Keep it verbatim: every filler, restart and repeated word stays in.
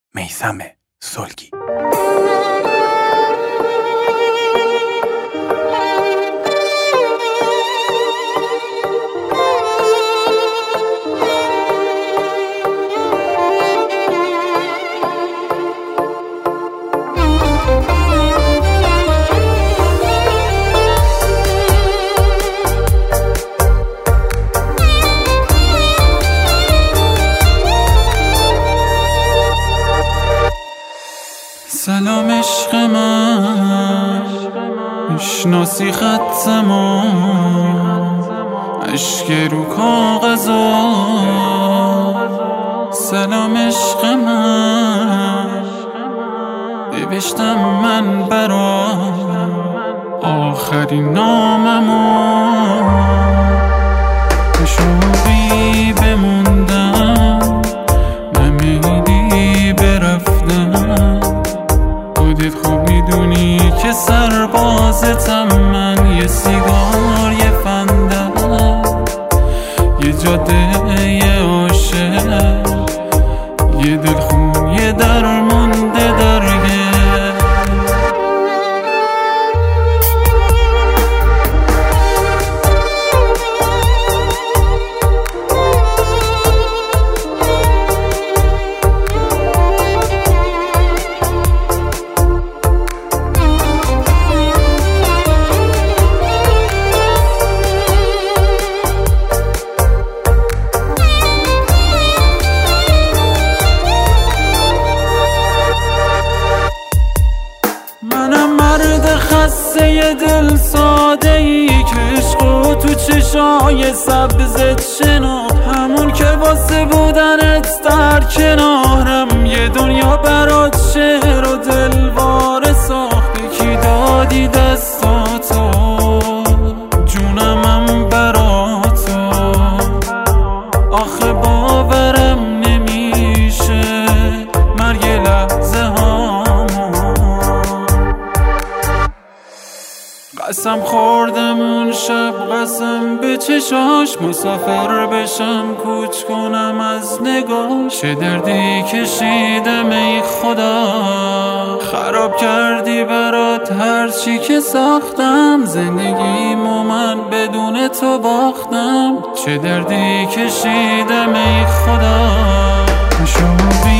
میثم صلحی. سلام عشق من، میشناسی خطمو، اشک رو کاغذا. سلام عشق من، نوشتم من برا آخرین ناممو. شوقی بموندم، نمیدی برفتم. خودت خوب میدونی که سربازتم من. یه سیگار، یه فندق، یه جاده، یه عاشق، یه دلخون، یه درمونده درگه. خسته ی دل ساده ای که عشقو تو چشای سبزت شناخت. همون که واسه بودنت در کنارم یه دنیا برات شعر و دلواره ساخت. کی دادی دستاتو، جونمم براتو. آخه باورم نمیشه مرگ لحظه ها. قسم خوردم اون شب، قسم به چشاش، مسافر بشم کوچ کنم از نگاه. چه دردی کشیدم ای خدا، خراب کردی برات هرچی که ساختم. زندگیمو من بدون تو باختم. چه دردی کشیدم ای خدا. شوقی